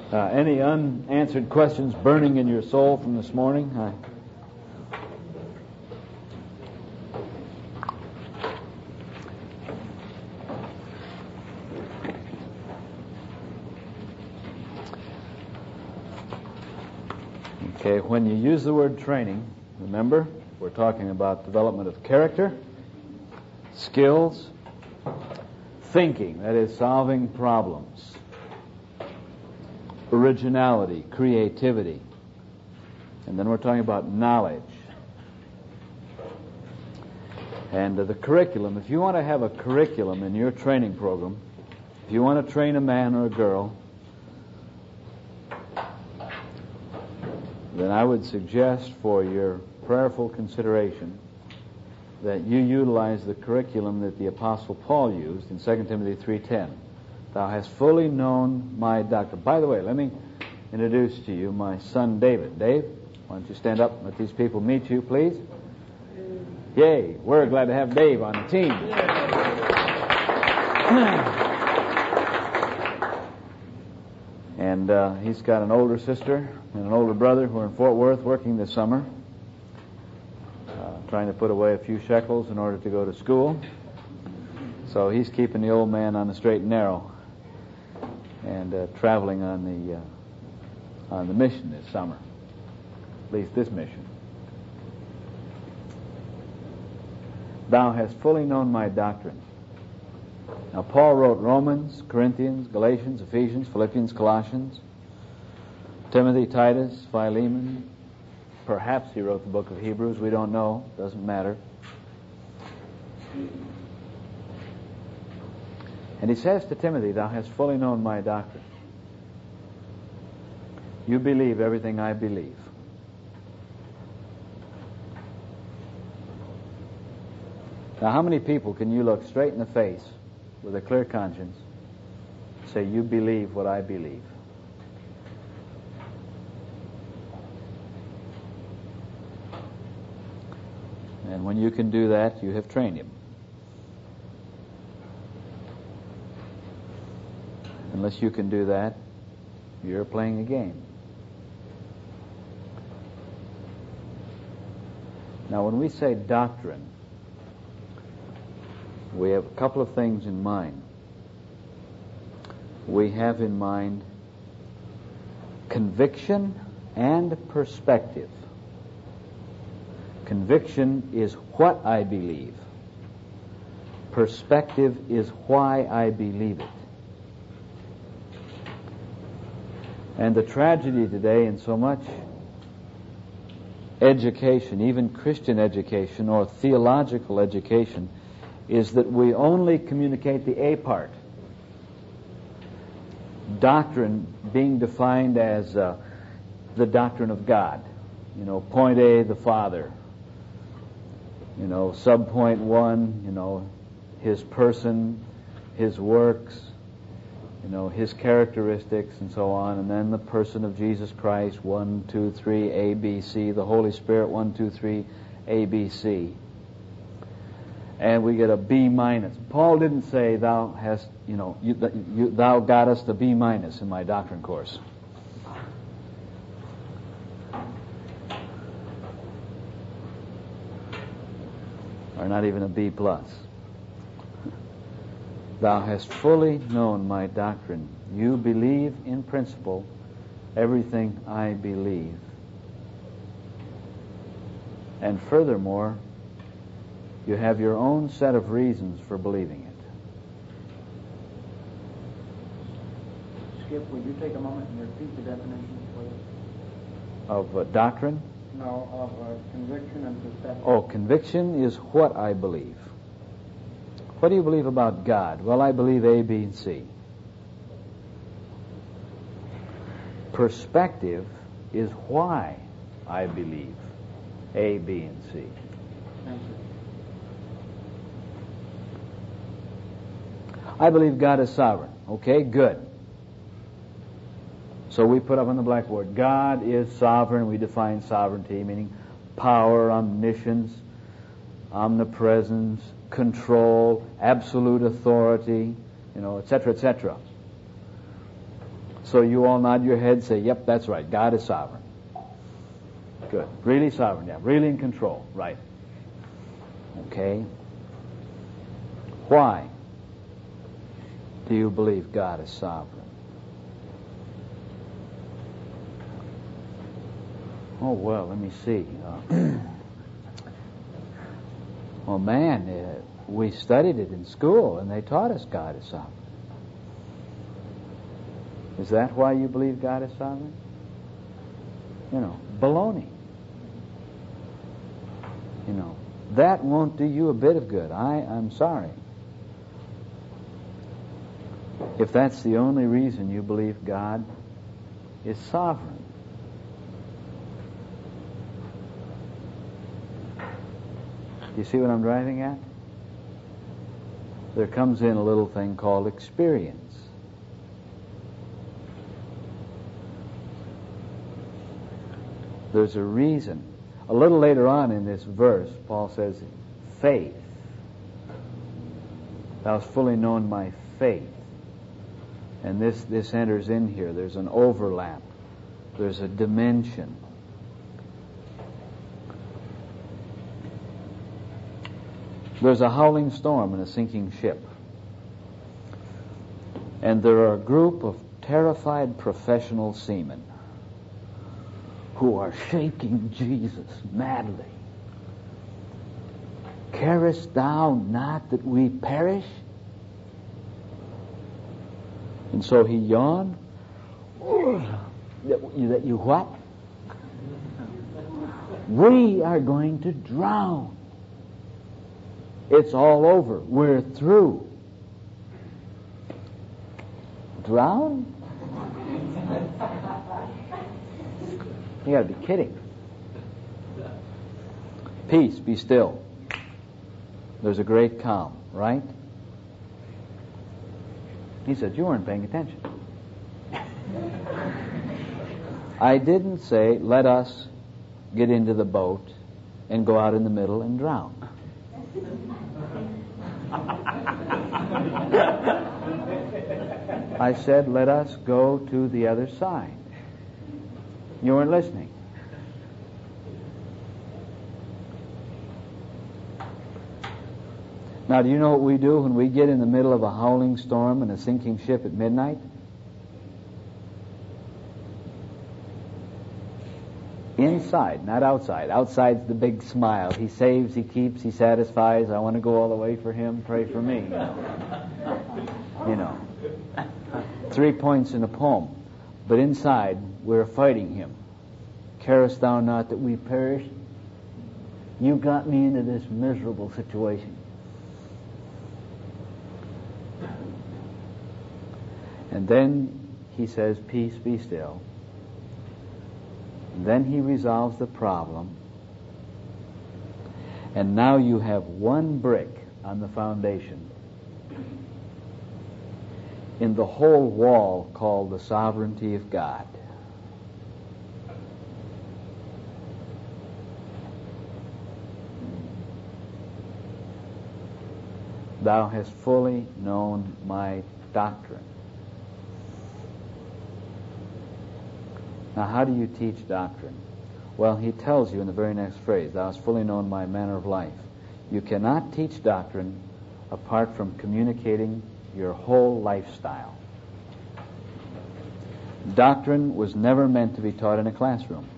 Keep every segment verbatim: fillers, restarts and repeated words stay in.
Uh, any unanswered questions burning in your soul from this morning? I... Okay, when you use the word training, remember, we're talking about development of character, skills, thinking, that is, solving problems, originality, creativity, and then we're talking about knowledge. And uh, the curriculum, if you want to have a curriculum in your training program, if you want to train a man or a girl, then I would suggest for your prayerful consideration that you utilize the curriculum that the Apostle Paul used in Second Timothy three ten. Thou hast fully known my doctrine. By the way, let me introduce to you my son David. Dave, why don't you stand up and let these people meet you, please? Yay, we're glad to have Dave on the team. And uh, he's got an older sister and an older brother who are in Fort Worth working this summer, uh, trying to put away a few shekels in order to go to school. So he's keeping the old man on the straight and narrow and uh, traveling on the uh, on the mission this summer, at least this mission. Thou hast fully known my doctrine. Now, Paul wrote Romans, Corinthians, Galatians, Ephesians, Philippians, Colossians, Timothy, Titus, Philemon. Perhaps he wrote the book of Hebrews. We don't know. Doesn't matter. And he says to Timothy, thou hast fully known my doctrine. You believe everything I believe. Now, how many people can you look straight in the face with a clear conscience and say, you believe what I believe? And when you can do that, you have trained him. Unless you can do that, you're playing a game. Now, when we say doctrine, we have a couple of things in mind. We have in mind conviction and perspective. Conviction is what I believe. Perspective is why I believe it. And the tragedy today in so much education, even Christian education or theological education, is that we only communicate the A part. Doctrine being defined as uh, the doctrine of God. You know, point A, the Father. You know, subpoint one, you know, His person, His works, you know, His characteristics, and so on. And then the person of Jesus Christ, one, two, three, A, B, C. The Holy Spirit, one, two, three, A, B, C. And we get a B minus. Paul didn't say, thou hast, you know, you, you, thou gottest a B minus in my doctrine course. Or not even a B plus. Thou hast fully known my doctrine. You believe in principle everything I believe. And furthermore, you have your own set of reasons for believing it. Skip, would you take a moment and repeat the definition, please? Of uh, doctrine? No, of uh, conviction and perspective. Oh, conviction is what I believe. What do you believe about God? Well, I believe A, B, and C. Perspective is why I believe A, B, and C. Thank you. I believe God is sovereign. Okay, good. So we put up on the blackboard, God is sovereign. We define sovereignty, meaning power, omniscience, omnipresence, control, absolute authority, you know, et cetera, et cetera. So you all nod your head, say, yep, that's right, God is sovereign. Good. Really sovereign, yeah. Really in control, right. Okay. Why do you believe God is sovereign? Oh, well, let me see. Uh, well, man, uh, we studied it in school, and they taught us God is sovereign. Is that why you believe God is sovereign? You know, baloney. You know, that won't do you a bit of good. I, I'm sorry. If that's the only reason you believe God is sovereign. Do you see what I'm driving at? There comes in a little thing called experience. There's a reason. A little later on in this verse, Paul says, faith. Thou hast fully known my faith. And this, this enters in here. There's an overlap. There's a dimension. There's a howling storm and a sinking ship. And there are a group of terrified professional seamen who are shaking Jesus madly. Carest thou not that we perish? And so he yawned. That you, that you what? We are going to drown. It's all over. We're through. Drown? You got to be kidding. Peace, be still. There's a great calm, right? He said, you weren't paying attention. I didn't say, let us get into the boat and go out in the middle and drown. I said, let us go to the other side. You weren't listening. Now, do you know what we do when we get in the middle of a howling storm and a sinking ship at midnight? Inside, not outside. Outside's the big smile. He saves, he keeps, he satisfies. I want to go all the way for him. Pray for me. You know. You know. Three points in a poem. But inside, we're fighting him. Carest thou not that we perish? You got me into this miserable situation. And then he says, peace, be still. And then he resolves the problem. And now you have one brick on the foundation in the whole wall called the sovereignty of God. Thou hast fully known my doctrine. Now, how do you teach doctrine? Well, he tells you in the very next phrase, thou hast fully known my manner of life. You cannot teach doctrine apart from communicating your whole lifestyle. Doctrine was never meant to be taught in a classroom.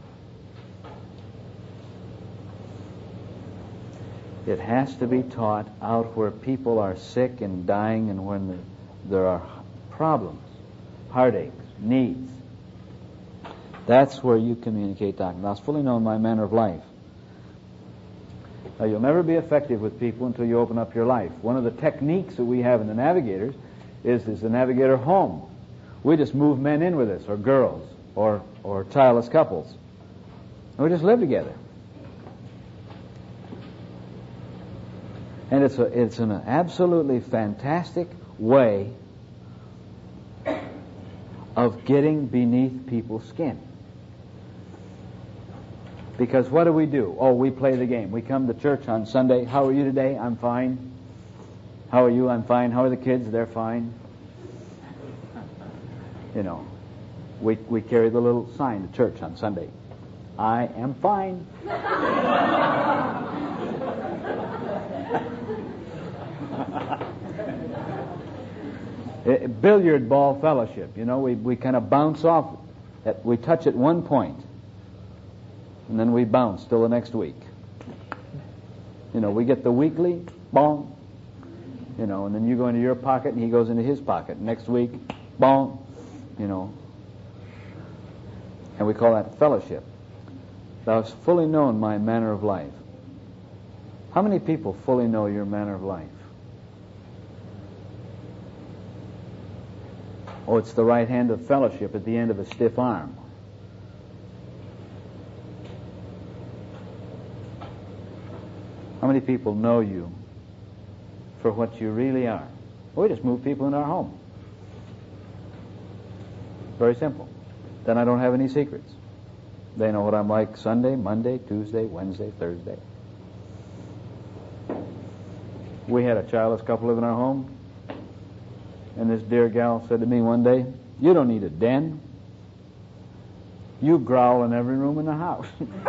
It has to be taught out where people are sick and dying and when the, there are problems, heartaches, needs. That's where you communicate doctrine. Thou hast fully known my manner of life. Now, you'll never be effective with people until you open up your life. One of the techniques that we have in the Navigators is, is the Navigator home. We just move men in with us, or girls, or, or childless couples. And we just live together. And it's, a, it's an absolutely fantastic way of getting beneath people's skin. Because what do we do? Oh, we play the game. We come to church on Sunday. How are you today? I'm fine. How are you? I'm fine. How are the kids? They're fine. You know. We we carry the little sign to church on Sunday. I am fine. Billiard ball fellowship. You know, we we kind of bounce off. At, we touch at one point, and then we bounce till the next week. You know, we get the weekly, bong. You know, and then you go into your pocket, and he goes into his pocket. Next week, bong. You know. And we call that fellowship. Thou hast fully known my manner of life. How many people fully know your manner of life? Oh, it's the right hand of fellowship at the end of a stiff arm. How many people know you for what you really are? Well, we just move people in our home. Very simple. Then I don't have any secrets. They know what I'm like Sunday, Monday, Tuesday, Wednesday, Thursday. We had a childless couple live in our home, and this dear gal said to me one day, "You don't need a den. You growl in every room in the house."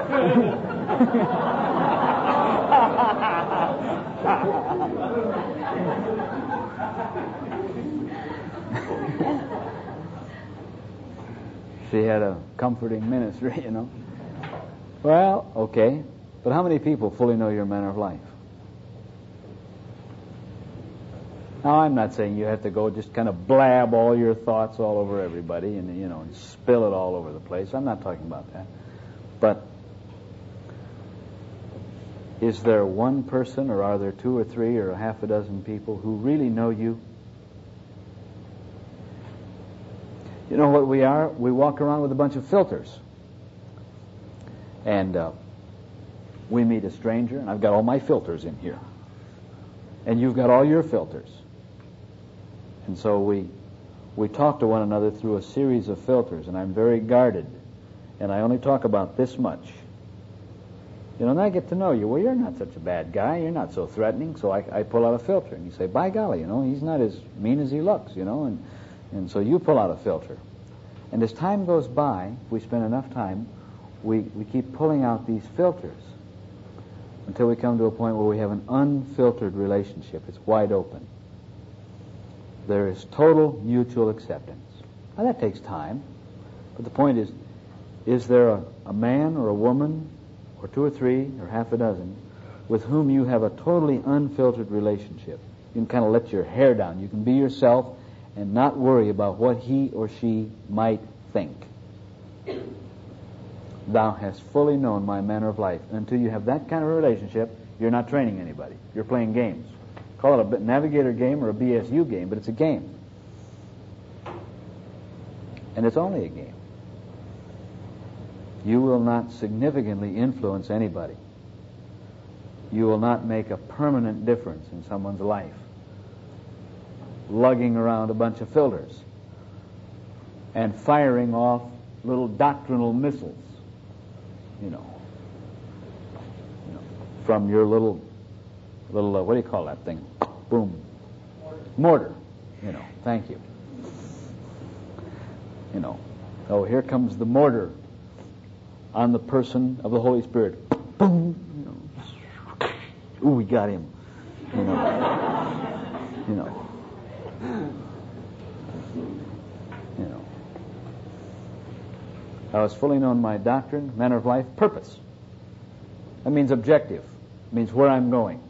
She had a comforting ministry, you know. Well, okay. But how many people fully know your manner of life? Now, I'm not saying you have to go just kind of blab all your thoughts all over everybody and, you know, and spill it all over the place. I'm not talking about that. But is there one person, or are there two or three or a half a dozen people who really know you? You know what we are? We walk around with a bunch of filters. And uh, we meet a stranger, and I've got all my filters in here. And you've got all your filters. And so we we talk to one another through a series of filters, and I'm very guarded. And I only talk about this much. You know, and I get to know you. Well, you're not such a bad guy. You're not so threatening. So I, I pull out a filter, and you say, by golly, you know, he's not as mean as he looks, you know. And, and so you pull out a filter. And as time goes by, if we spend enough time, we, we keep pulling out these filters until we come to a point where we have an unfiltered relationship. It's wide open. There is total mutual acceptance. Now, that takes time. But the point is, is there a, a man or a woman or two or three or half a dozen with whom you have a totally unfiltered relationship? You can kind of let your hair down. You can be yourself and not worry about what he or she might think. Thou hast fully known my manner of life. Until you have that kind of relationship, you're not training anybody. You're playing games. Call it a navigator game or a B S U game, but it's a game. And it's only a game. You will not significantly influence anybody. You will not make a permanent difference in someone's life, lugging around a bunch of filters and firing off little doctrinal missiles, you know, you know from your little, little uh, what do you call that thing? Boom. Mortar. Mortar. You know, thank you. You know, oh, here comes the mortar on the person of the Holy Spirit. Boom. You know. Ooh, we got him. You know. You know. You know. I was fully known my doctrine, manner of life, purpose. That means objective. It means where I'm going.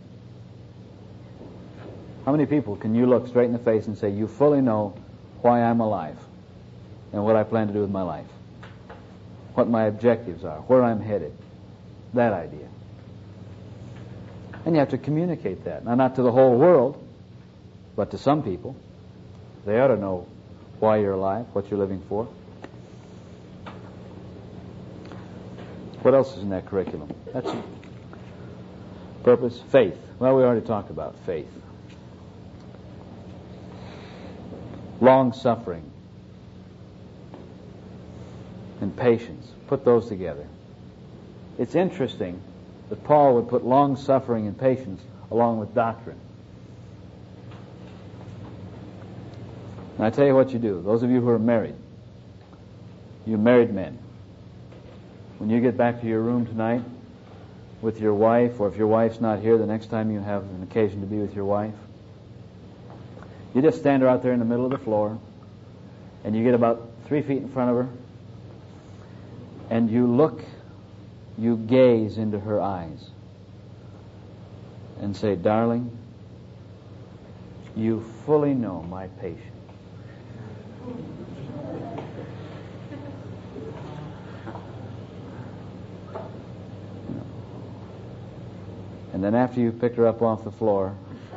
How many people can you look straight in the face and say, you fully know why I'm alive and what I plan to do with my life, what my objectives are, where I'm headed? That idea. And you have to communicate that. Now, not to the whole world, but to some people. They ought to know why you're alive, what you're living for. What else is in that curriculum? That's it. Purpose, faith. Well, we already talked about faith. Long-suffering and patience. Put those together. It's interesting that Paul would put long-suffering and patience along with doctrine. And I tell you what you do. Those of you who are married, You married men, when you get back to your room tonight with your wife, or if your wife's not here, the next time you have an occasion to be with your wife, you just stand her out there in the middle of the floor, and you get about three feet in front of her, and you look, you gaze into her eyes, and say, "Darling, you fully know my patience." And then after you picked her up off the floor,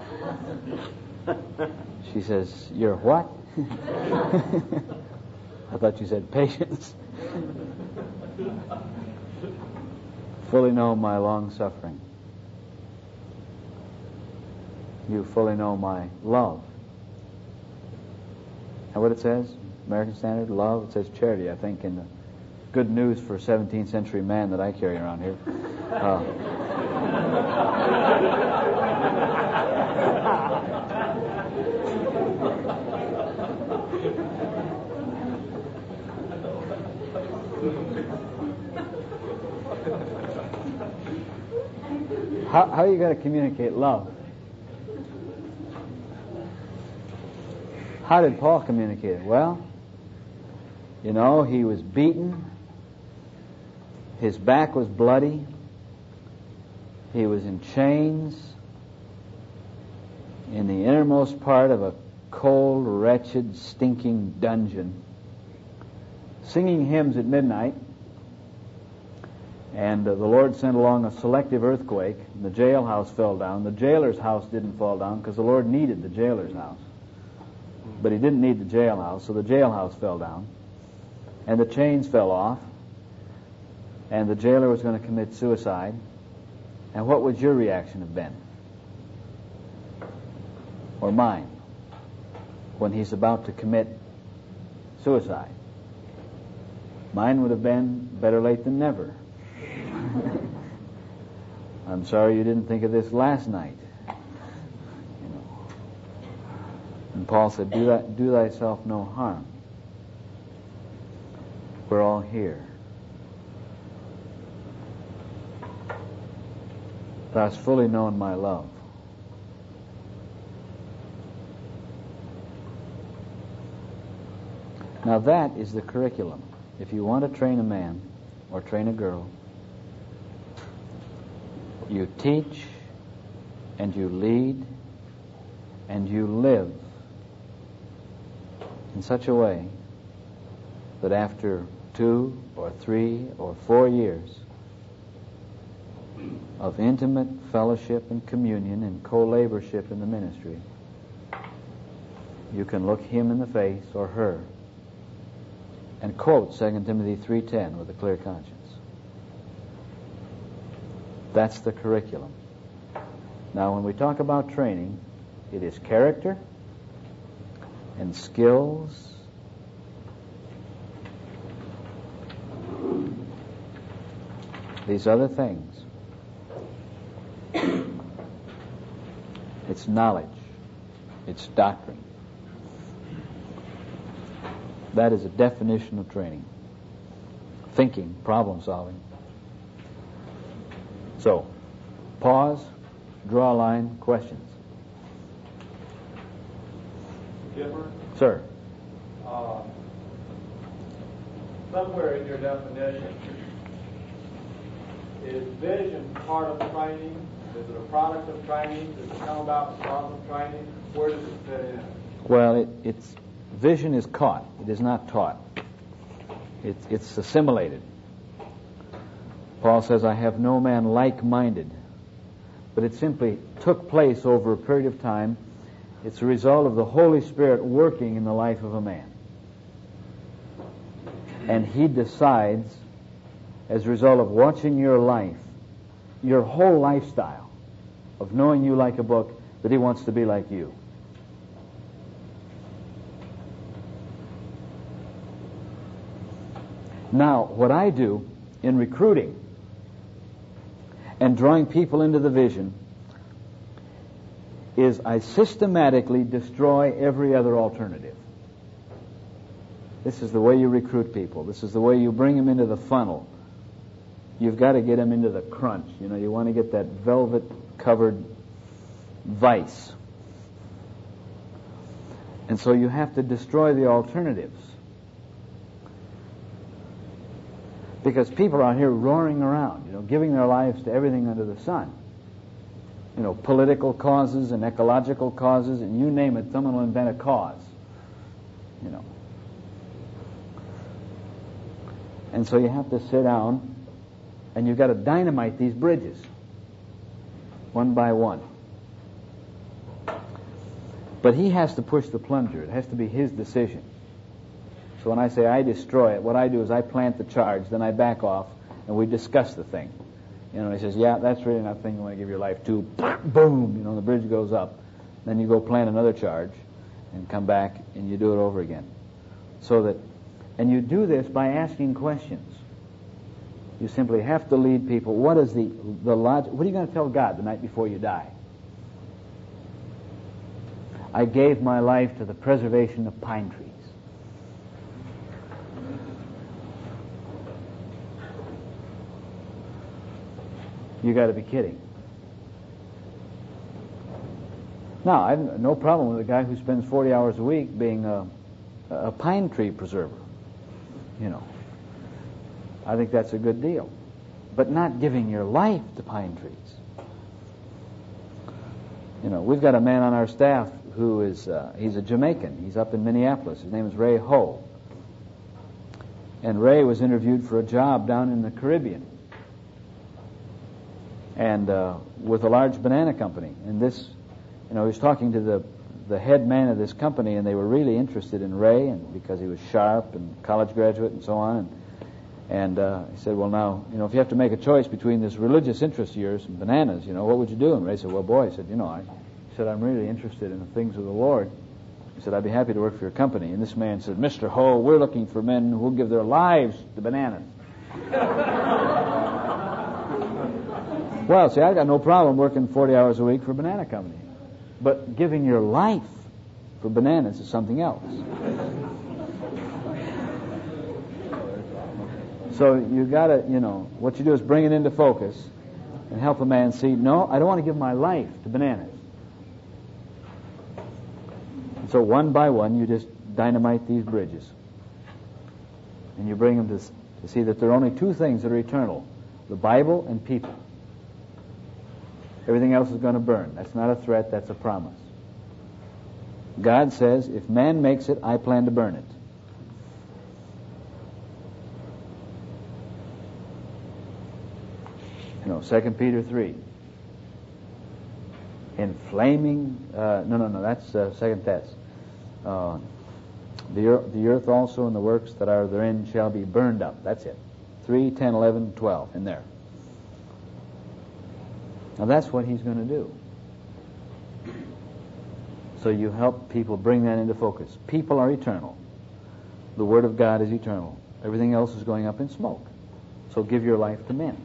she says, "You're what?" I thought you said patience. Fully know my long suffering. You fully know my love. And what it says? American Standard, love. It says charity, I think, in the Good News for seventeenth century man that I carry around here. Uh, how, how are you going to communicate love? How did Paul communicate it? Well, you know, he was beaten. His back was bloody. He was in chains in the innermost part of a cold, wretched, stinking dungeon, singing hymns at midnight. And uh, the Lord sent along a selective earthquake, and the jailhouse fell down. The jailer's house didn't fall down because the Lord needed the jailer's house. But he didn't need the jailhouse, so the jailhouse fell down. And the chains fell off. And the jailer was going to commit suicide. And what would your reaction have been? Or mine? When he's about to commit suicide? Mine would have been better late than never. I'm sorry you didn't think of this last night. You know. And Paul said, do, that, do thyself no harm. We're all here. Thou hast fully known my love. Now that is the curriculum. If you want to train a man or train a girl, you teach and you lead and you live in such a way that after two or three or four years of intimate fellowship and communion and co-laborship in the ministry, you can look him in the face or her and quote Second Timothy three ten with a clear conscience. That's the curriculum. Now, when we talk about training, it is character and skills these other things. It's knowledge. It's doctrine. That is a definition of training. Thinking, problem solving. So, pause, draw a line, questions. Skipper? Sir. Uh, somewhere in your definition, is vision part of training? Is it a product of training? Does it come about because of training? Where does it fit in? Well, it, it's vision is caught. It is not taught. It, it's assimilated. Paul says, I have no man like-minded. But it simply took place over a period of time. It's a result of the Holy Spirit working in the life of a man. And he decides, as a result of watching your life, your whole lifestyle, of knowing you like a book, that he wants to be like you. Now, what I do in recruiting and drawing people into the vision is I systematically destroy every other alternative. This is the way you recruit people. This is the way you bring them into the funnel. You've got to get them into the crunch. You know, you want to get that velvet-covered vice. And so you have to destroy the alternatives. Because people are out here roaring around, you know, giving their lives to everything under the sun. You know, political causes and ecological causes, and you name it, someone will invent a cause. You know. And so you have to sit down, and you've got to dynamite these bridges, one by one. But he has to push the plunger. It has to be his decision. So when I say I destroy it, what I do is I plant the charge, then I back off, and we discuss the thing. You know, he says, yeah, that's really not the thing you want to give your life to. Boom! You know, the bridge goes up. Then you go plant another charge and come back and you do it over again. So that, and you do this by asking questions. You simply have to lead people. What is the, the logic? What are you going to tell God the night before you die? I gave my life to the preservation of pine trees. You got to be kidding. Now, I have no problem with a guy who spends forty hours a week being a, a pine tree preserver. You know, I think that's a good deal. But not giving your life to pine trees. You know, we've got a man on our staff who is, uh, he's a Jamaican. He's up in Minneapolis. His name is Ray Ho. And Ray was interviewed for a job down in the Caribbean. And uh, with a large banana company. And this, you know, he was talking to the the head man of this company, and they were really interested in Ray, and because he was sharp and college graduate and so on. And, and uh, he said, well, now, you know, if you have to make a choice between this religious interest of yours and bananas, you know, what would you do? And Ray said, well, boy, he said, you know, I he said, I'm really interested in the things of the Lord. He said, I'd be happy to work for your company. And this man said, Mister Ho, we're looking for men who will give their lives to bananas. Well, see, I've got no problem working forty hours a week for a banana company. But giving your life for bananas is something else. So you got to, you know, what you do is bring it into focus and help a man see, no, I don't want to give my life to bananas. And so one by one, you just dynamite these bridges. And you bring them to, to see that there are only two things that are eternal, the Bible and people. Everything else is going to burn. That's not a threat, that's a promise. God says, if man makes it, I plan to burn it. You know, Second Peter three. In flaming, uh, no, no, no, that's uh, Second Thess. Uh, the, earth, the earth also and the works that are therein shall be burned up. That's it. three, ten, eleven, twelve, in there. Now that's what he's going to do. So you help people bring that into focus. People are eternal. The Word of God is eternal. Everything else is going up in smoke. So give your life to men.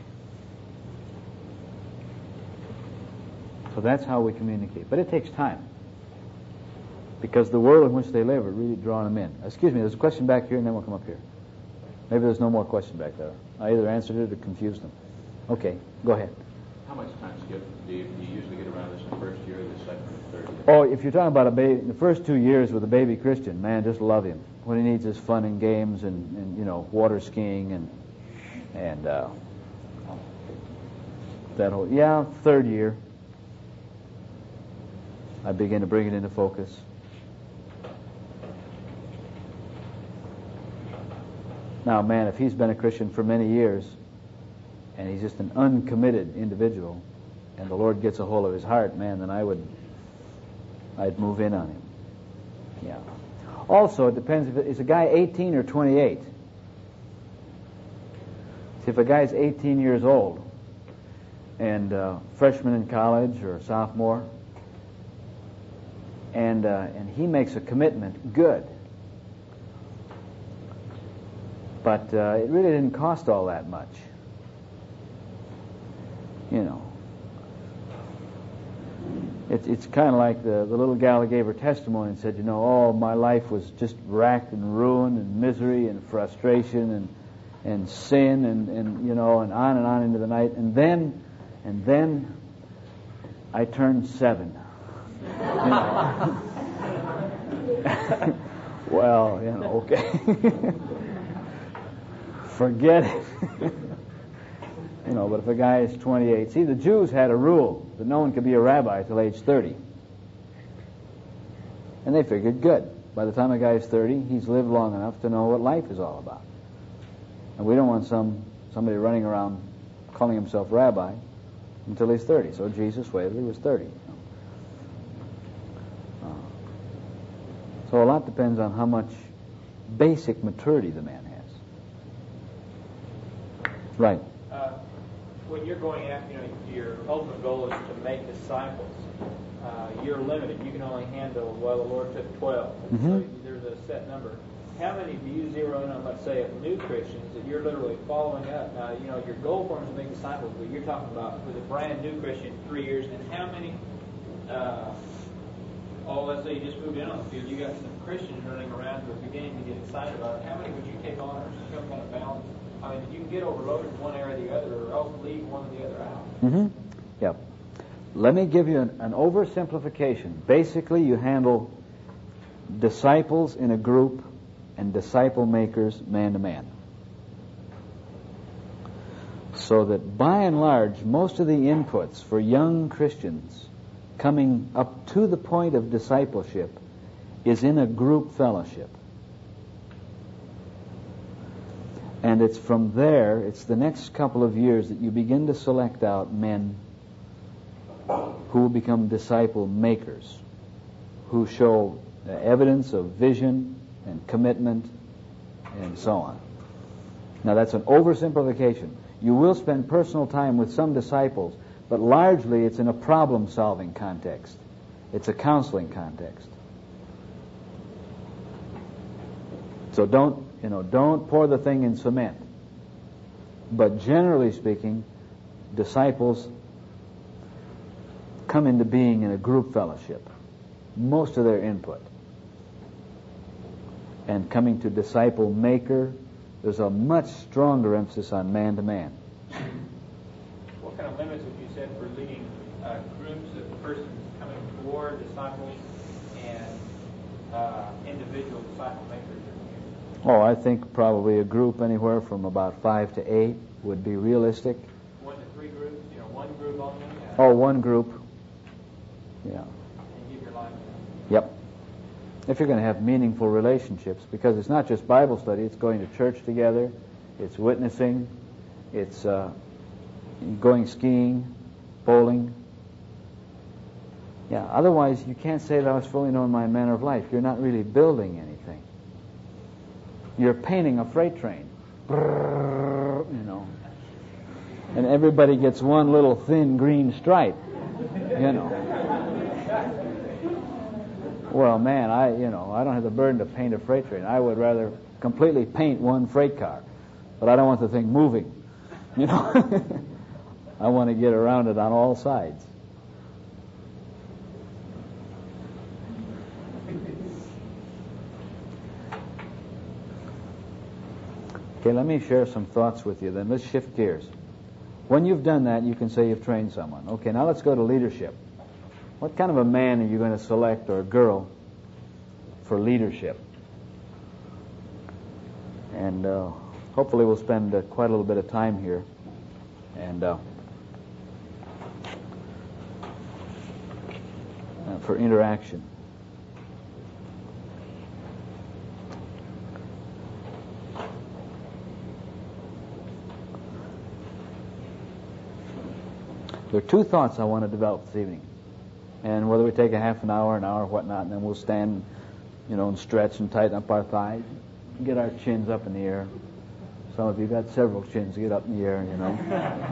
So that's how we communicate. But it takes time. Because the world in which they live are really drawing them in. Excuse me, there's a question back here and then we'll come up here. Maybe there's no more question back there. I either answered it or confused them. Okay, go ahead. How much time, Skip, do you, do you usually get around this in the first year, the second, or the third year? Oh, if you're talking about a baby, the first two years with a baby Christian, man, just love him. What he needs is fun and games and, and you know, water skiing and and uh, that whole, yeah, third year, I begin to bring it into focus. Now, man, if he's been a Christian for many years, and he's just an uncommitted individual, and the Lord gets a hold of his heart, man, then I would, I'd move in on him. Yeah. Also, it depends if it's a guy eighteen or twenty-eight. See, if a guy's eighteen years old and uh, freshman in college or sophomore, and uh, and he makes a commitment, good. But uh, it really didn't cost all that much. You know, It's, it's kind of like the, the little gal who gave her testimony and said, you know, oh, my life was just racked and ruined and misery and frustration and and sin and, and you know, and on and on into the night. And then, and then I turned seven. You know. Well, you know, okay. Forget it. You know, but if a guy is twenty-eight, see, the Jews had a rule that no one could be a rabbi till age thirty. And they figured, good. By the time a guy is thirty, he's lived long enough to know what life is all about. And we don't want some somebody running around calling himself rabbi until he's thirty. So Jesus waited till he was thirty. Uh, so a lot depends on how much basic maturity the man has. Right. Uh, when you're going after, you know, your ultimate goal is to make disciples. Uh, you're limited. You can only handle, well, the Lord took twelve. Mm-hmm. So there's a set number. How many do you zero in on, let's say, of new Christians that you're literally following up? Now, you know, your goal for them is to make disciples, but you're talking about with a brand new Christian, three years, and how many, uh, oh, let's say you just moved in on the field, you got some Christians running around who are beginning to get excited about it. How many would you take on or some kind of balance? I mean, you can get overloaded in one area or the other, or else leave one or the other out. Mm-hmm. Yep. Let me give you an, an oversimplification. Basically, you handle disciples in a group and disciple makers man to man. So that by and large, most of the inputs for young Christians coming up to the point of discipleship is in a group fellowship. And it's from there, it's the next couple of years that you begin to select out men who will become disciple makers, who show evidence of vision and commitment and so on. Now that's an oversimplification. You will spend personal time with some disciples, but largely it's in a problem-solving context. It's a counseling context. So don't, you know, don't pour the thing in cement. But generally speaking, disciples come into being in a group fellowship. Most of their input. And coming to disciple maker, there's a much stronger emphasis on man to man. What kind of limits have you set for leading uh, groups of persons coming toward disciples and uh, individual disciple makers? Oh, I think probably a group anywhere from about five to eight would be realistic. One to three groups, you know, one group only? Uh, oh, one group. Yeah. And give your life to them. Yep. If you're going to have meaningful relationships, because it's not just Bible study, it's going to church together, it's witnessing, it's uh, going skiing, bowling. Yeah, otherwise you can't say that I was fully knowing my manner of life. You're not really building anything. You're painting a freight train. Brrr, you know. And everybody gets one little thin green stripe, you know. Well, man, I, you know, I don't have the burden to paint a freight train. I would rather completely paint one freight car, but I don't want the thing moving, you know. I want to get around it on all sides. Okay, let me share some thoughts with you then. Let's shift gears. When you've done that, you can say you've trained someone. Okay, now let's go to leadership. What kind of a man are you going to select, or a girl, for leadership? And uh, hopefully we'll spend uh, quite a little bit of time here. And uh, uh, for interaction. There are two thoughts I want to develop this evening. And whether we take a half an hour, an hour, whatnot, and then we'll stand, you know, and stretch and tighten up our thighs, get our chins up in the air. Some of you got several chins to get up in the air, you know.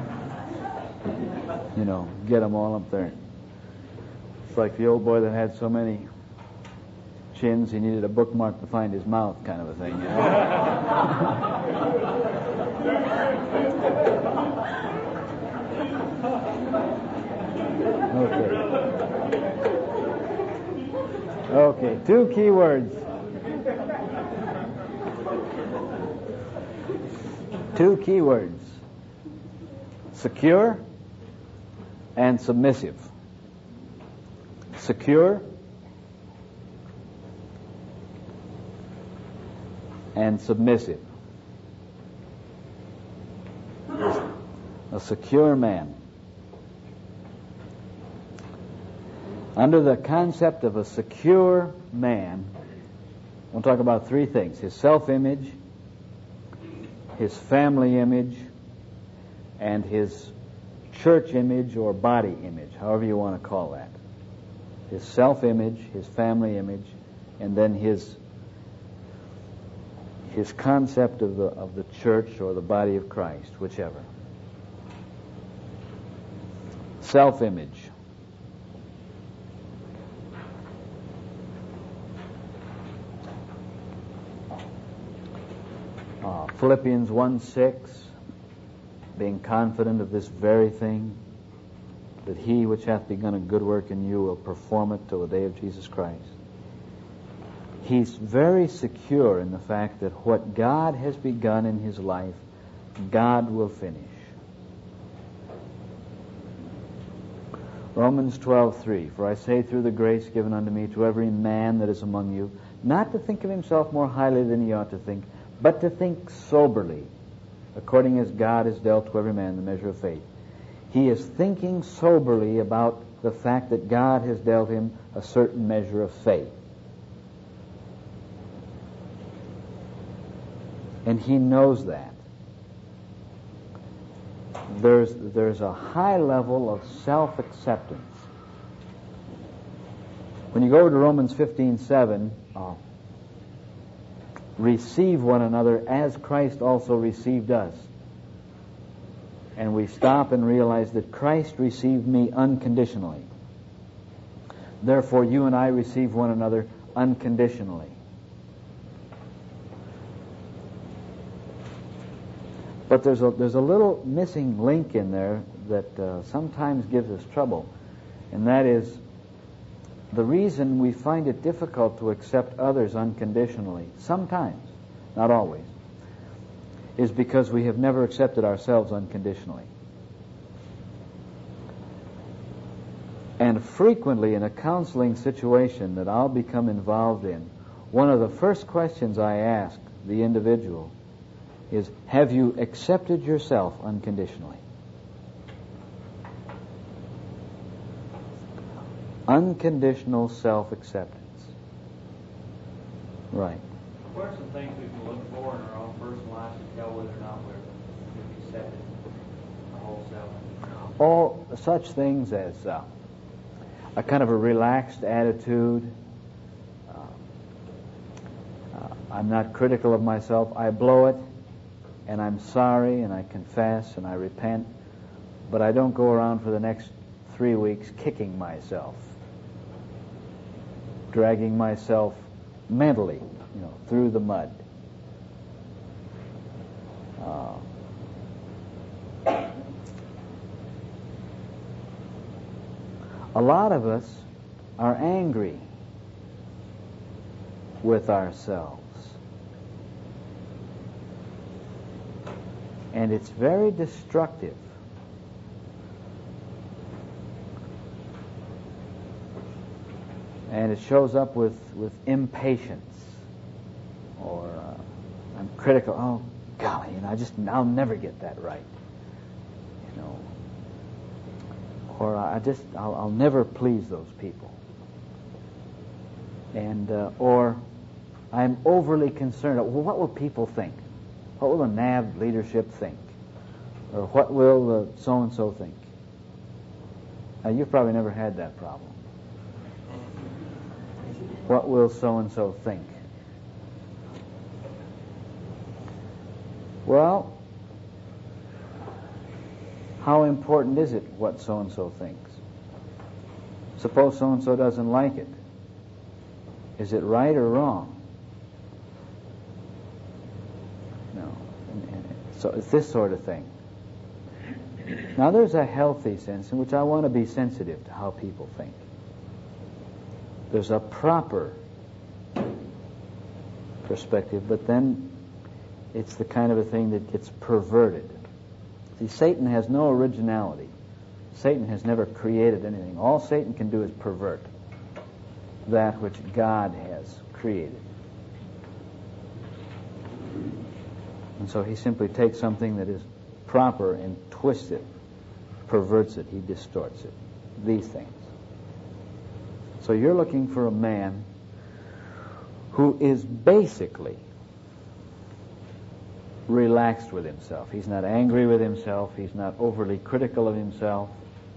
You know, get them all up there. It's like the old boy that had so many chins he needed a bookmark to find his mouth, kind of a thing, you know. Okay. Okay, two key words. Two key words. Secure and submissive. Secure and submissive. A secure man. Under the concept of a secure man, we'll talk about three things: his self-image, his family image, and his church image or body image, however you want to call that. His self-image, his family image, and then his his concept of the of the church or the body of Christ, whichever. Self-image. Uh, Philippians one six, being confident of this very thing, that he which hath begun a good work in you will perform it till the day of Jesus Christ. He's very secure in the fact that what God has begun in his life, God will finish. Romans twelve three, for I say through the grace given unto me to every man that is among you, not to think of himself more highly than he ought to think, but to think soberly, according as God has dealt to every man the measure of faith. He is thinking soberly about the fact that God has dealt him a certain measure of faith. And he knows that. There's, there's a high level of self-acceptance. When you go to Romans fifteen seven, uh, receive one another as Christ also received us. And we stop and realize that Christ received me unconditionally. Therefore, you and I receive one another unconditionally. But there's a, there's a little missing link in there that uh, sometimes gives us trouble, and that is the reason we find it difficult to accept others unconditionally, sometimes, not always, is because we have never accepted ourselves unconditionally. And frequently in a counseling situation that I'll become involved in, one of the first questions I ask the individual is, have you accepted yourself unconditionally? Unconditional self-acceptance. Right. What are some things we can look for in our own personal lives to tell whether or not we're we've accepted our whole self? All such things as uh, a kind of a relaxed attitude. Uh, uh, I'm not critical of myself. I blow it, and I'm sorry, and I confess, and I repent, but I don't go around for the next three weeks kicking myself, dragging myself mentally, you know, through the mud. Uh, a lot of us are angry with ourselves. And it's very destructive. And it shows up with, with impatience. Or uh, I'm critical. Oh, golly, you know, I just, I'll never get that right. You know. Or I just, I'll, I'll never please those people. And, uh, or I'm overly concerned. Well, what will people think? What will the N A V leadership think? Or what will the so-and-so think? Now, you've probably never had that problem. What will so-and-so think? Well, how important is it what so-and-so thinks? Suppose so-and-so doesn't like it. Is it right or wrong? No. So it's this sort of thing. Now there's a healthy sense in which I want to be sensitive to how people think. There's a proper perspective, but then it's the kind of a thing that gets perverted. See, Satan has no originality. Satan has never created anything. All Satan can do is pervert that which God has created. And so he simply takes something that is proper and twists it, perverts it, he distorts it. These things. So you're looking for a man who is basically relaxed with himself. He's not angry with himself. He's not overly critical of himself.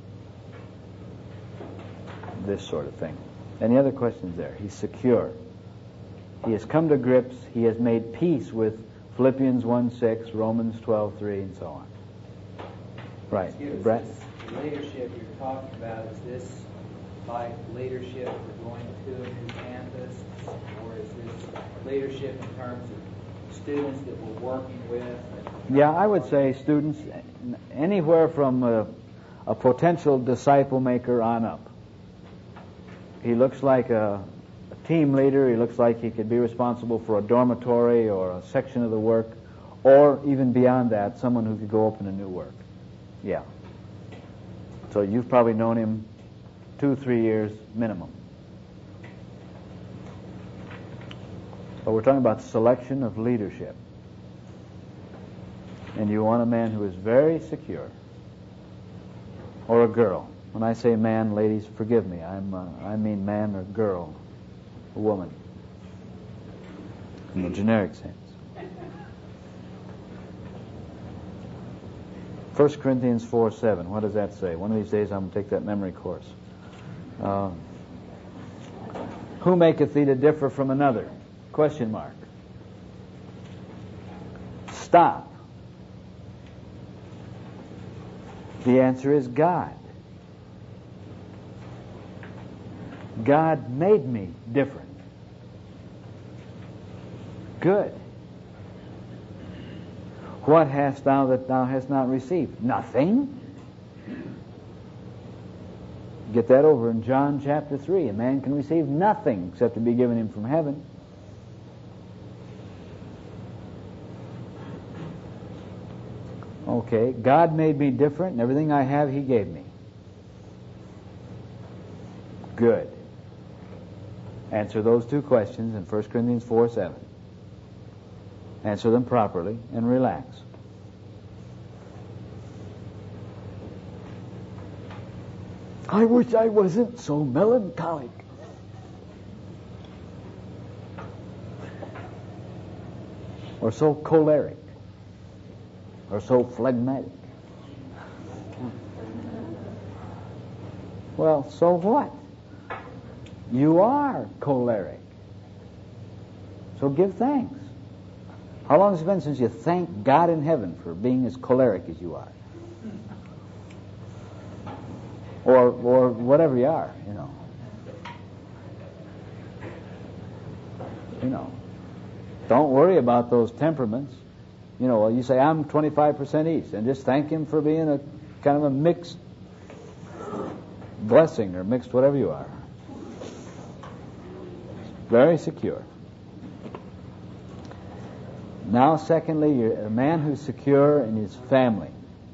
This sort of thing. Any other questions there? He's secure. He has come to grips. He has made peace with Philippians one six, Romans twelve three, and so on. Right. Brett? The leadership you're talking about, is this like leadership for going to a new campus, or is this leadership in terms of students that we're working with? Yeah, I would say students anywhere from a, a potential disciple maker on up. He looks like a, a team leader. He looks like he could be responsible for a dormitory or a section of the work, or even beyond that, someone who could go open a new work. Yeah. So you've probably known him two, three years minimum. But we're talking about selection of leadership. And you want a man who is very secure. Or a girl. When I say man, ladies, forgive me. I'm, uh, I mean man or girl. A woman. In the generic sense. First Corinthians four seven. What does that say? One of these days I'm going to take that memory course. Uh, who maketh thee to differ from another? Question mark. Stop. The answer is God. God made me different. Good. What hast thou that thou hast not received? Nothing. Get that over in John chapter three. A man can receive nothing except to be given him from heaven. Okay, God made me different, and everything I have He gave me. Good. Answer those two questions in First Corinthians four seven. Answer them properly and relax. I wish I wasn't so melancholic. Or so choleric. Or so phlegmatic. Well, so what? You are choleric. So give thanks. How long has it been since you thanked God in heaven for being as choleric as you are? Or or whatever you are, you know. You know. Don't worry about those temperaments. You know, well, you say, I'm twenty-five percent each, and just thank Him for being a kind of a mixed blessing, or mixed whatever you are. Very secure. Now, secondly, you're a man who's secure in his family.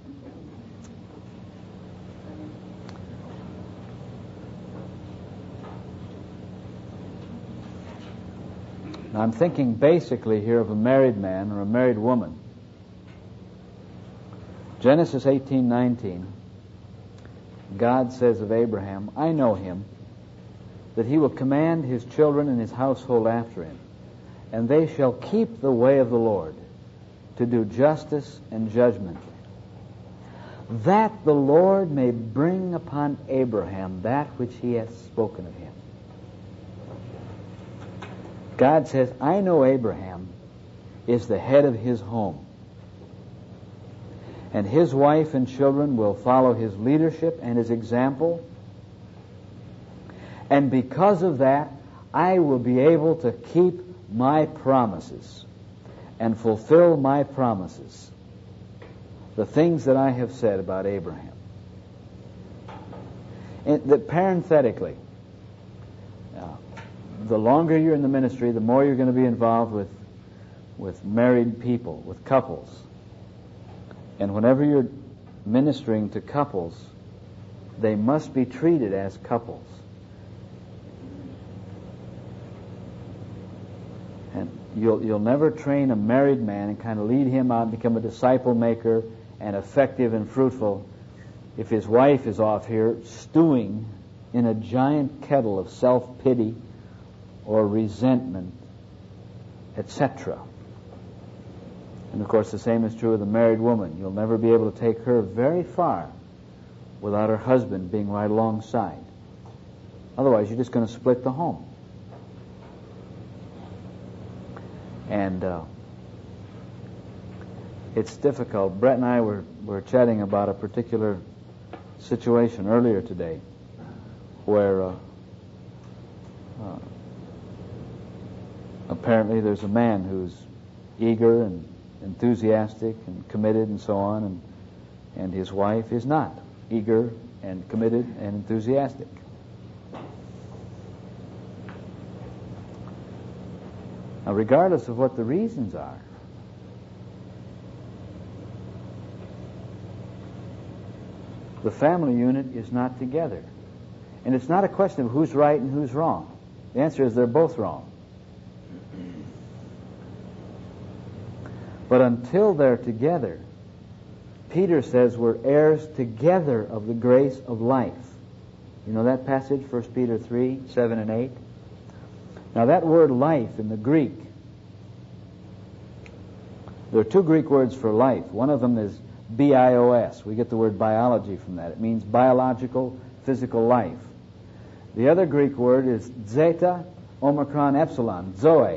Now, I'm thinking basically here of a married man or a married woman. Genesis eighteen nineteen, God says of Abraham, I know him, that he will command his children and his household after him, and they shall keep the way of the Lord, to do justice and judgment, that the Lord may bring upon Abraham that which he hath spoken of him. God says, I know Abraham is the head of his home, and his wife and children will follow his leadership and his example, and because of that, I will be able to keep my promises and fulfill my promises, the things that I have said about Abraham. And that parenthetically, uh, the longer you're in the ministry, the more you're going to be involved with with married people, with couples. And whenever you're ministering to couples, they must be treated as couples. And you'll you'll never train a married man and kind of lead him out and become a disciple maker and effective and fruitful if his wife is off here stewing in a giant kettle of self-pity or resentment, et cetera. And of course the same is true of the married woman. You'll never be able to take her very far without her husband being right alongside. Otherwise you're just going to split the home. And uh, it's difficult. Brett and I were, were chatting about a particular situation earlier today where uh, uh, apparently there's a man who's eager and enthusiastic and committed and so on, and and his wife is not eager and committed and enthusiastic. Now, regardless of what the reasons are, the family unit is not together. And it's not a question of who's right and who's wrong. The answer is they're both wrong. But until they're together, Peter says we're heirs together of the grace of life. You know that passage, First Peter three, seven and eight? Now that word life in the Greek, there are two Greek words for life. One of them is B I O S. We get the word biology from that. It means biological, physical life. The other Greek word is zeta, omicron, epsilon, zoe.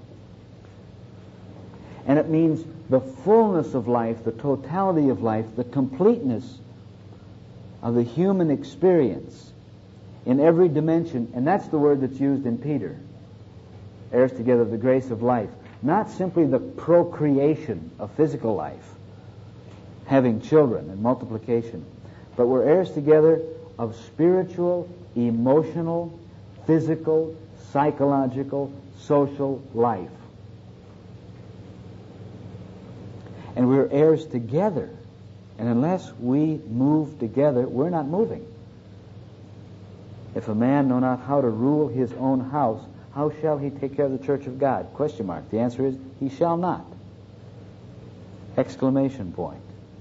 And it means the fullness of life, the totality of life, the completeness of the human experience in every dimension. And that's the word that's used in Peter. Heirs together of the grace of life. Not simply the procreation of physical life, having children and multiplication, but we're heirs together of spiritual, emotional, physical, psychological, social life. And we're heirs together. And unless we move together, we're not moving. If a man know not how to rule his own house, how shall he take care of the church of God? Question mark. The answer is, he shall not. Exclamation point.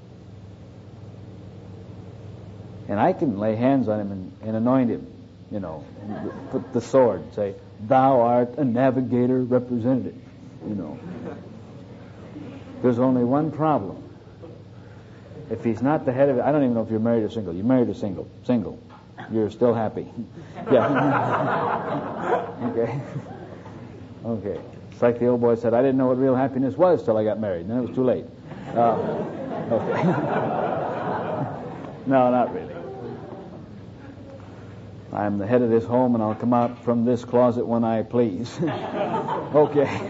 And I can lay hands on him and, and anoint him, you know, and put the sword and say, thou art a navigator representative, you know. There's only one problem. If he's not the head of it, I don't even know if you're married or single. You're married or single? Single. You're still happy. Yeah. Okay. Okay. It's like the old boy said, I didn't know what real happiness was till I got married. And then it was too late. Uh, okay. No, not really. I'm the head of this home, and I'll come out from this closet when I please. Okay.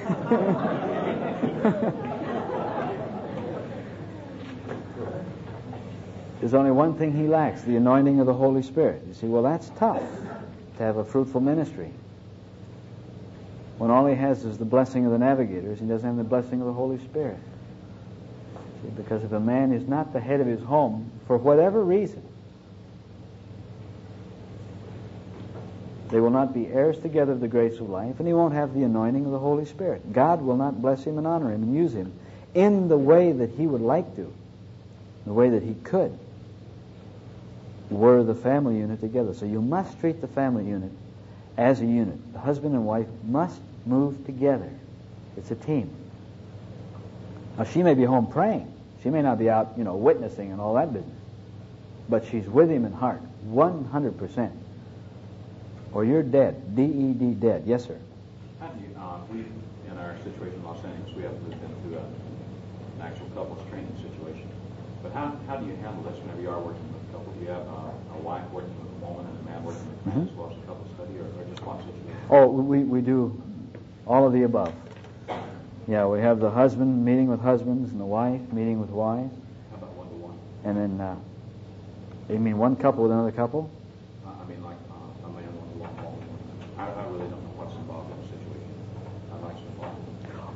There's only one thing he lacks, the anointing of the Holy Spirit. You see, well, that's tough to have a fruitful ministry. When all he has is the blessing of the navigators, he doesn't have the blessing of the Holy Spirit. See, because if a man is not the head of his home, for whatever reason, they will not be heirs together of the grace of life, and he won't have the anointing of the Holy Spirit. God will not bless him and honor him and use him in the way that he would like to, the way that he could, were the family unit together. So you must treat the family unit as a unit. The husband and wife must move together. It's a team. Now, she may be home praying. She may not be out, you know, witnessing and all that business. But she's with him in heart, one hundred percent. Or you're dead. D E D, dead. Yes, sir. How do you, uh, we, in our situation in Los Angeles, we haven't moved into a, an actual couples training situation. But how, how do you handle this whenever you are working with a couple? Do you have uh, a wife working with a woman and a man working with a man Mm-hmm. as well as a couple study, or, or just one situation? Oh, we, we do all of the above. Yeah, we have the husband meeting with husbands and the wife meeting with wives. How about one-to-one? And then, uh, you mean one couple with another couple? Uh, I mean, like uh, a man one-to-one, woman. I, I really don't know what's involved.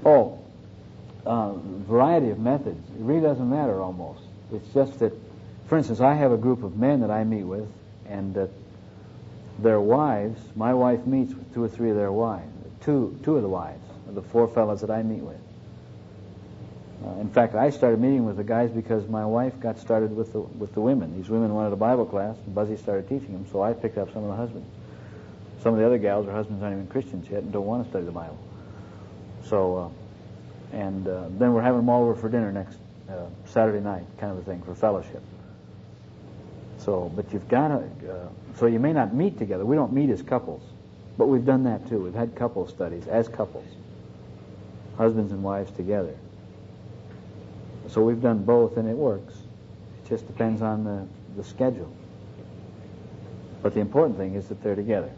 Oh, uh, variety of methods. It really doesn't matter almost. It's just that, for instance, I have a group of men that I meet with, and that their wives, my wife meets with two or three of their wives, two two of the wives of the four fellows that I meet with. Uh, in fact, I started meeting with the guys because my wife got started with the with the women. These women wanted a Bible class, and Buzzy started teaching them, so I picked up some of the husbands. Some of the other gals, their husbands aren't even Christians yet and don't want to study the Bible. So, uh, and uh, then we're having them all over for dinner next uh, Saturday night, kind of a thing, for fellowship. So, but you've got to, uh, so you may not meet together. We don't meet as couples, but we've done that too. We've had couple studies as couples, husbands and wives together. So we've done both, and it works. It just depends on the, the schedule. But the important thing is that they're together.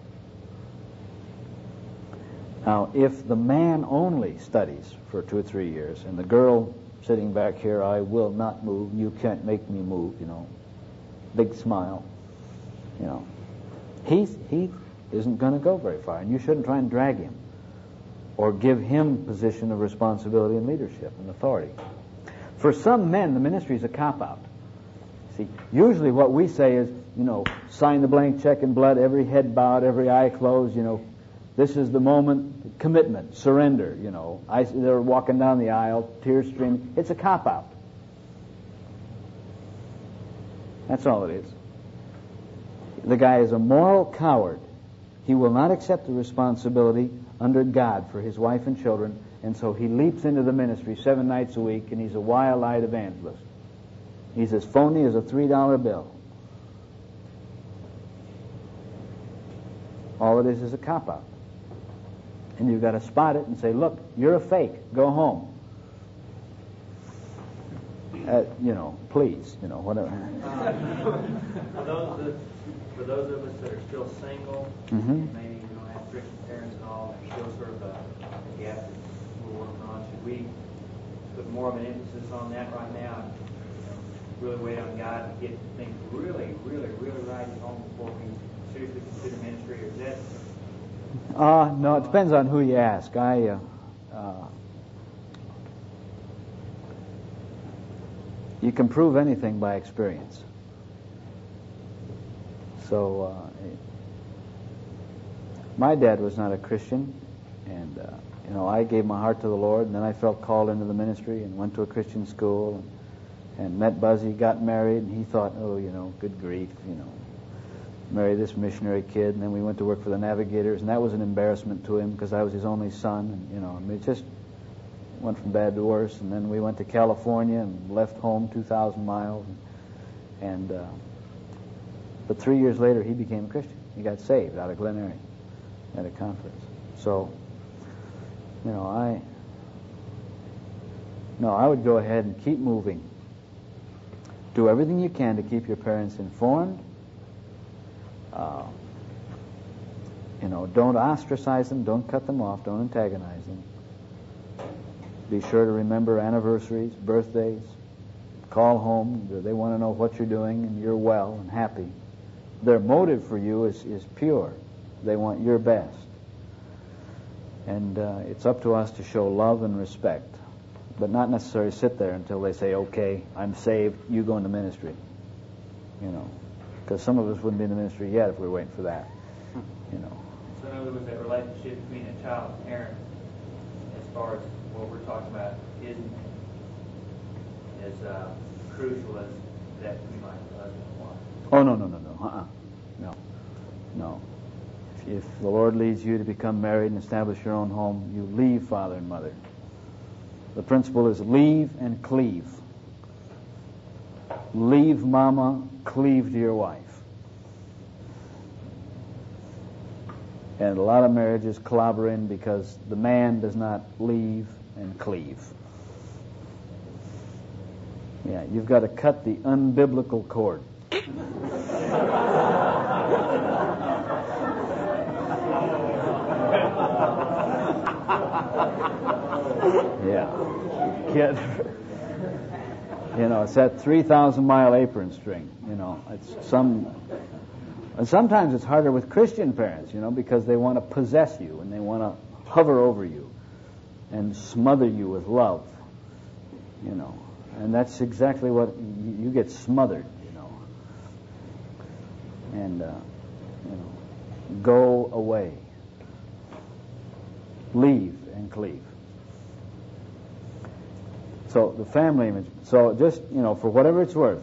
Now, if the man only studies for two or three years, and the girl sitting back here, I will not move, you can't make me move, you know, big smile, you know, he, he isn't going to go very far, and you shouldn't try and drag him or give him position of responsibility and leadership and authority. For some men, the ministry is a cop-out. See, usually what we say is, you know, sign the blank check in blood, every head bowed, every eye closed, you know, this is the moment, commitment, surrender, you know. I, they're walking down the aisle, tears streaming. It's a cop-out. That's all it is. The guy is a moral coward. He will not accept the responsibility under God for his wife and children, and so he leaps into the ministry seven nights a week, and he's a wild-eyed evangelist. He's as phony as a three dollar bill. All it is is a cop-out. And you've got to spot it and say, look, you're a fake. Go home. Uh, you know, please, you know, whatever. For those that, for those of us that are still single, Mm-hmm. maybe you don't have Christian parents and all, there's still sort of a, a gap that we're working on. Should we put more of an emphasis on that right now? You know, really wait on God to get things really, really, really right at home before we seriously consider ministry, or is that? Uh, no, it depends on who you ask. I, uh, uh, you can prove anything by experience. So, uh, my dad was not a Christian, and, uh, you know, I gave my heart to the Lord, and then I felt called into the ministry and went to a Christian school and, and met Buzzy, got married, and he thought, oh, you know, good grief, you know, marry this missionary kid, and then we went to work for the Navigators, and that was an embarrassment to him because I was his only son, and, you know, I mean, it just went from bad to worse, and then we went to California and left home two thousand miles, and, and uh, but three years later he became a Christian. He got saved out of Glen Eyrie at a conference. So, you know, I, no, I would go ahead and keep moving. Do everything you can to keep your parents informed. Uh, you know, don't ostracize them, don't cut them off, don't antagonize them. Be sure to remember anniversaries, birthdays, call home. They want to know what you're doing and you're well and happy. Their motive for you is, is pure. They want your best. And uh, it's up to us to show love and respect, but not necessarily sit there until they say, okay, I'm saved, you go into ministry. You know. Because some of us wouldn't be in the ministry yet if we were waiting for that, you know. So in other words, that relationship between a child and parent, as far as what we're talking about, isn't as uh, crucial as that between my husband and wife. Oh, no, no, no, no, uh-uh. No, no. If, if the Lord leads you to become married and establish your own home, you leave father and mother. The principle is leave and cleave. Leave mama, cleave to your wife. And a lot of marriages clobber in because the man does not leave and cleave. Yeah, you've got to cut the unbiblical cord. Yeah. Get, you know, it's that three thousand mile apron string. You know, it's some... And sometimes it's harder with Christian parents, you know, because they want to possess you and they want to hover over you. and smother you with love, you know. And that's exactly what you, you get smothered, you know. And, uh, you know, go away. Leave and cleave. So the family image. So just, you know, for whatever it's worth,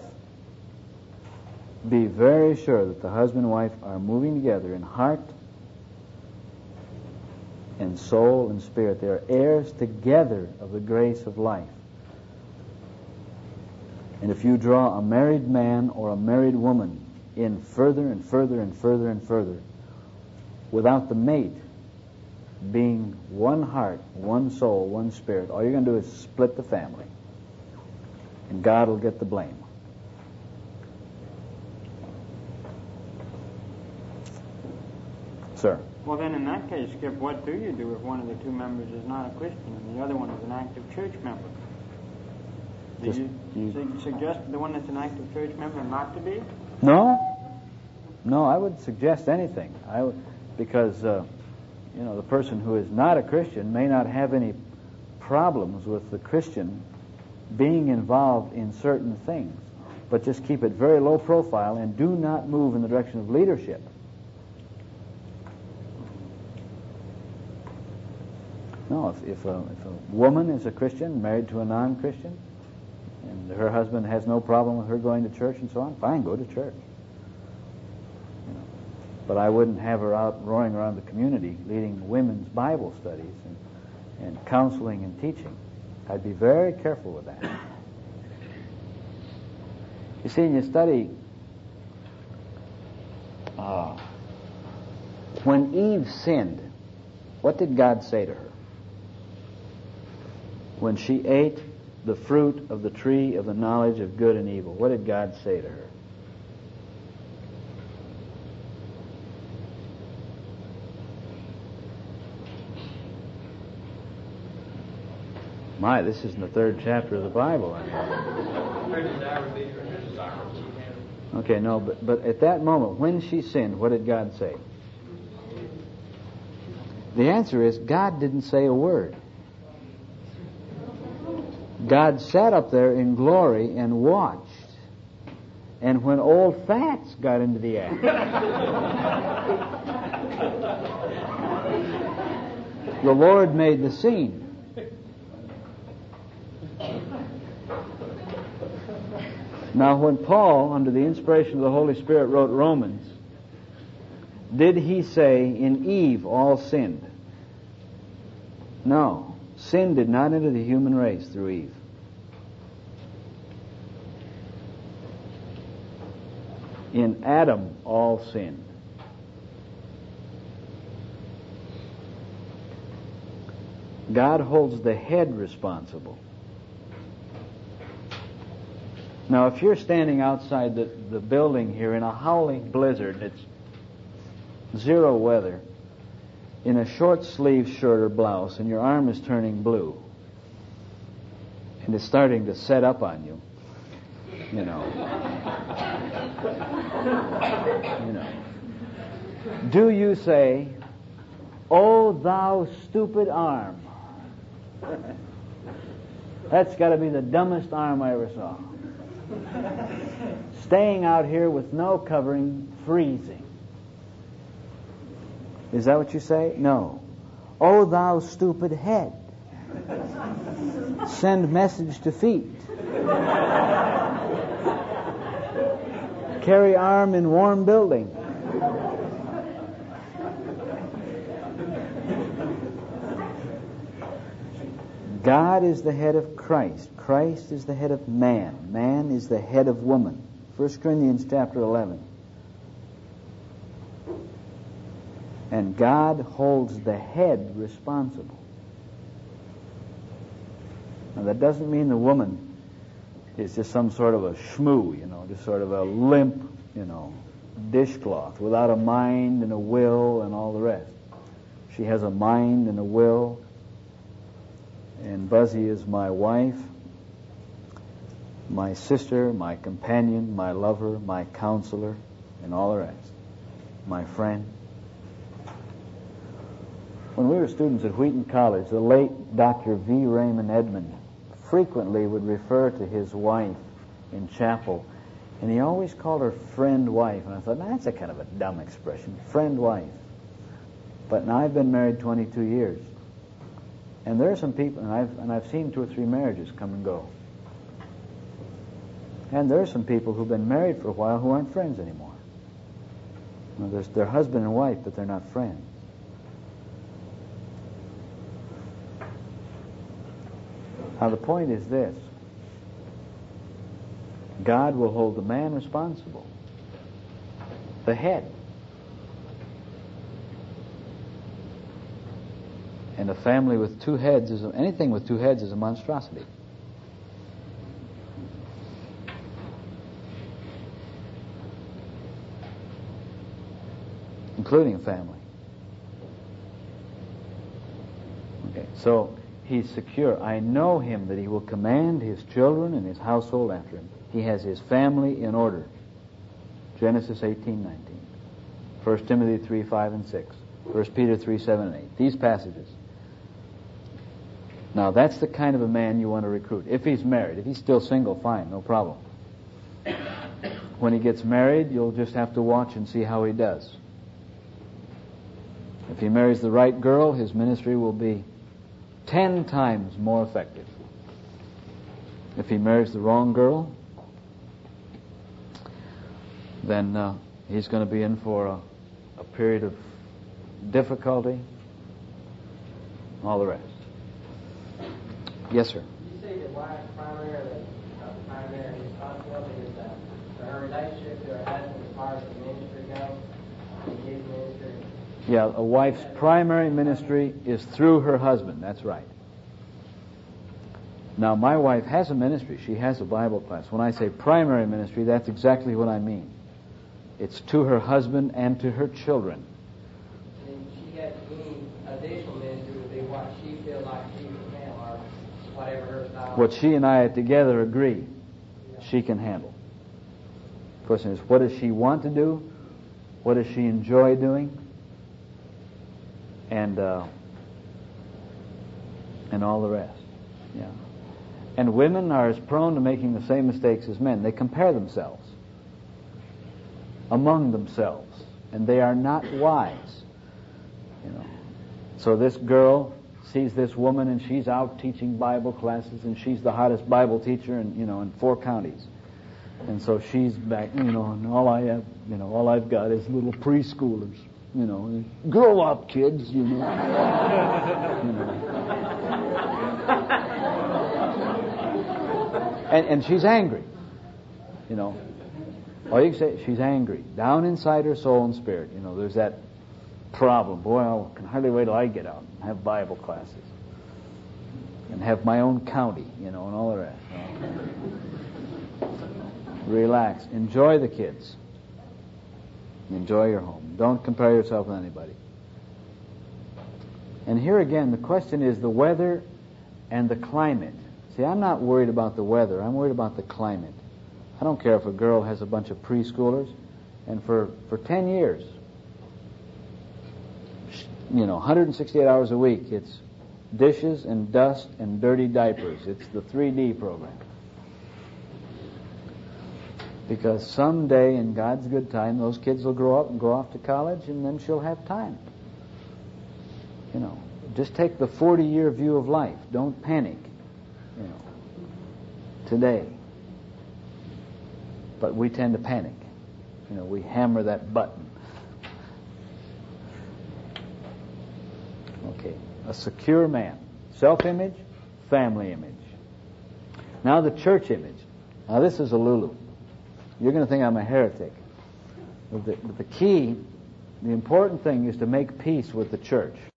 be very sure that the husband and wife are moving together in heart and soul and spirit. They are heirs together of the grace of life. And if you draw a married man or a married woman in further and further and further and further, without the mate being one heart, one soul, one spirit, all you're going to do is split the family. And God will get the blame. Sir. Well, then in that case, Skip, what do you do if one of the two members is not a Christian and the other one is an active church member? Do Just, you, you su- suggest the one that's an active church member not to be? No. No, I would suggest anything. I would, because, uh, you know, the person who is not a Christian may not have any problems with the Christian being involved in certain things, but just keep it very low profile and do not move in the direction of leadership. No, if, if, a, if a woman is a Christian, married to a non-Christian, and her husband has no problem with her going to church and so on, fine, go to church. You know, but I wouldn't have her out roaring around the community leading women's Bible studies and, and counseling and teaching. I'd be very careful with that. You see, when you study, uh, when Eve sinned, what did God say to her? When she ate the fruit of the tree of the knowledge of good and evil, what did God say to her? My, this is in the third chapter of the Bible. Okay, no, but, but at that moment, when she sinned, what did God say? The answer is, God didn't say a word. God sat up there in glory and watched. And when old Fats got into the act, the Lord made the scene. Now, when Paul, under the inspiration of the Holy Spirit, wrote Romans, did he say, in Eve all sinned? No. Sin did not enter the human race through Eve. In Adam, all sinned. God holds the head responsible. Now, if you're standing outside the, the building here in a howling blizzard, it's zero weather, in a short sleeve shirt or blouse, and your arm is turning blue, and it's starting to set up on you, you know, you know, do you say, "Oh, thou stupid arm"? That's got to be the dumbest arm I ever saw. Staying out here with no covering, freezing. Is that what you say? No. "Oh, thou stupid head. Send message to feet. Carry arm in warm building." God is the head of Christ. Christ is the head of man. Man is the head of woman. First Corinthians chapter eleven. And God holds the head responsible. Now that doesn't mean the woman is just some sort of a shmoo, you know, just sort of a limp, you know, dishcloth without a mind and a will and all the rest. She has a mind and a will. And Buzzy is my wife, my sister, my companion, my lover, my counselor, and all the rest. My friend. When we were students at Wheaton College, the late Doctor V. Raymond Edmond frequently would refer to his wife in chapel, and he always called her friend wife. And I thought, nah, that's a kind of a dumb expression, friend wife. But now I've been married twenty-two years, and there are some people, and I've and I've seen two or three marriages come and go, and there are some people who've been married for a while who aren't friends anymore. You know, there's, they're husband and wife, but they're not friends. Now the point is this: God will hold the man responsible, the head. And a family with two heads is a, anything with two heads is a monstrosity. Including a family. Okay, so he's secure. I know him that he will command his children and his household after him. He has his family in order. Genesis eighteen nineteen. First Timothy three five and six. First Peter three seven and eight. These passages. Now that's the kind of a man you want to recruit. If he's married. If he's still single, fine, no problem. When he gets married, you'll just have to watch and see how he does. If he marries the right girl, his ministry will be ten times more effective. If he marries the wrong girl, then uh, he's going to be in for a, a period of difficulty, all the rest. Yes, sir. You say the wife's primarily, uh, primary responsibility is that for her relationship to her husband as far as the ministry goes, and his ministry. Yeah, a wife's primary ministry is through her husband. That's right. Now, my wife has a ministry. She has a Bible class. When I say primary ministry, that's exactly what I mean. It's to her husband and to her children. And she has any additional ministry would be what she feels like she can handle, or whatever her style. What she and I together agree she can handle. The question is, what does she want to do? What does she enjoy doing? And uh, and all the rest. Yeah. And women are as prone to making the same mistakes as men. They compare themselves among themselves, and they are not wise. You know. So this girl sees this woman, and she's out teaching Bible classes, and she's the hottest Bible teacher in you know in four counties. And so she's back, you know, and all I have, you know, all I've got is little preschoolers. You know, grow up, kids, you know. you know. And, and she's angry, you know. All you can say, she's angry. Down inside her soul and spirit, you know, there's that problem. Boy, I can hardly wait till I get out and have Bible classes. And have my own county, you know, and all the rest. You know. Relax. Enjoy the kids. Enjoy your home. Don't compare yourself with anybody. And here again, the question is the weather and the climate. See, I'm not worried about the weather. I'm worried about the climate. I don't care if a girl has a bunch of preschoolers, and for, for ten years, you know, one hundred sixty-eight hours a week, it's dishes and dust and dirty diapers. It's the three D program. Because someday, in God's good time, those kids will grow up and go off to college, and then she'll have time. You know, just take the forty-year view of life. Don't panic, you know, today. But we tend to panic. You know, we hammer that button. Okay, a secure man. Self-image, family image. Now the church image. Now this is a Lulu. You're going to think I'm a heretic. But the, but the key, the important thing is to make peace with the church.